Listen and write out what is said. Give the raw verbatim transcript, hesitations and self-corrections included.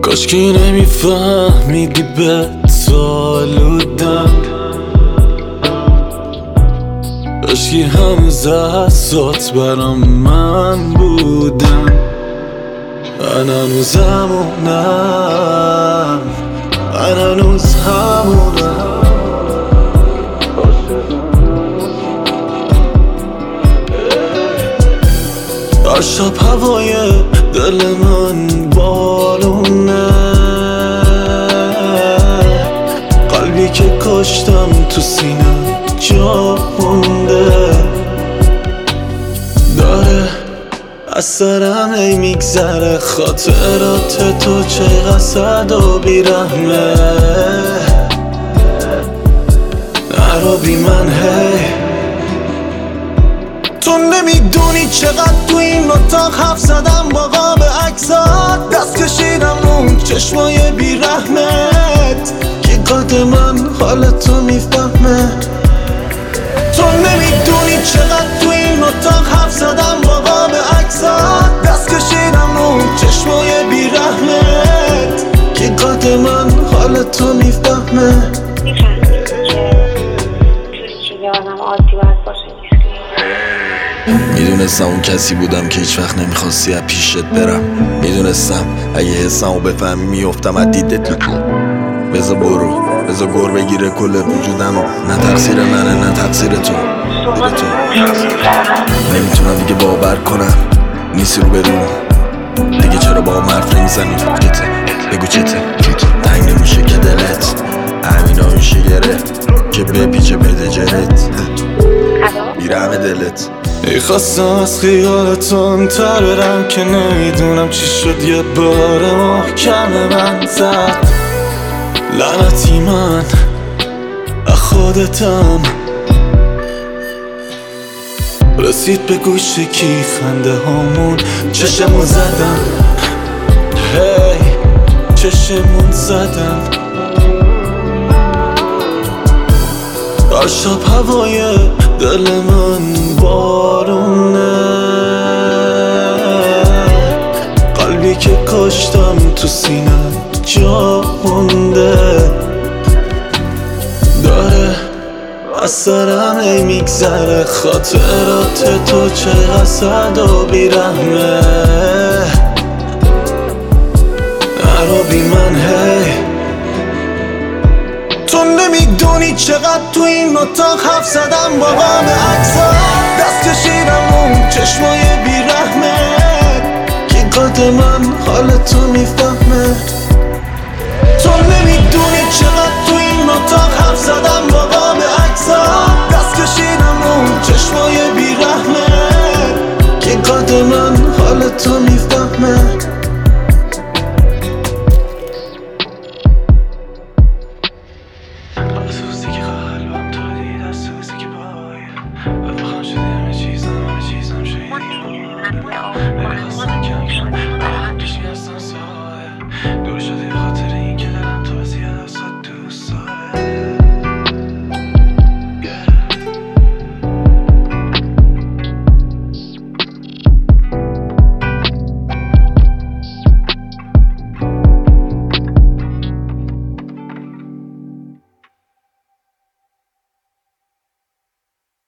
کاش که نمیفهمیدی به سالودم، کاش که هنوز احسات برام من بودم. من هنوز همونم، من هنوز همونم. هر شب هوای دل من بالونه، قلبی که کاشتم تو سینه جا مونده. داره از سرم ای میگذره خاطرات تو، چه صد و بیرحمه. نرو بی من هی، تو نمیدونی چقدر تو این اتاق حرف زدم با قاب عکسات، دست کشیدم اون چشمای بیرحمت که قد من حالتو میفهمه. تو نمیدونی چقدر تو این اتاق حرف زدم با قاب عکسات، دست کشیدم اون چشمای بیرحمت که قد من حالتو میفهمه. میفهمی که جوری که یادم عادی باید باشه نیست. میدونستم اون کسی بودم که هیچ وقت نمیخواستی از پیشت برم. میدونستم اگه حسمو بفهمی میافتم از دیدت لکون. بذار برو، بذار گر بگیره کل وجودمو، نه تقصیر منه نه تقصیر تو. دیره تو نمیتونم دیگه باور کنم نیستی رو بدون دیگه. چرا با مرد نمیزنی گته بگو چته تنگ نمیشه که دلت همینا میشه گره که بپیچه بده جرت بیرحم دلت. ای خواستم از خیالتون تر برم که نمیدونم چی شد، یه بار محکم من زد. لعنتی من خودتم، رسید به گوش کی خنده هامون چشمون زدم. هی چشمون زدم. هر شب هوای دل من بارونه، قلبی که کاشتم تو سینه جا مونده. داره از سرم ای میگذره خاطرات تو، چه صد و بیرحمه. نرو بی من هی، تو نمیدونی چقدر تو این اتاق حرف زدم با قاب عکسات، دست کشیدم اون چشمای بیرحمت که قد من حالتو میفهمه. تو نمیدونی چقدر تو این اتاق حرف زدم با قاب عکسات، دست کشیدم اون چشمای بیرحمت که قد من حالتو میفهمه.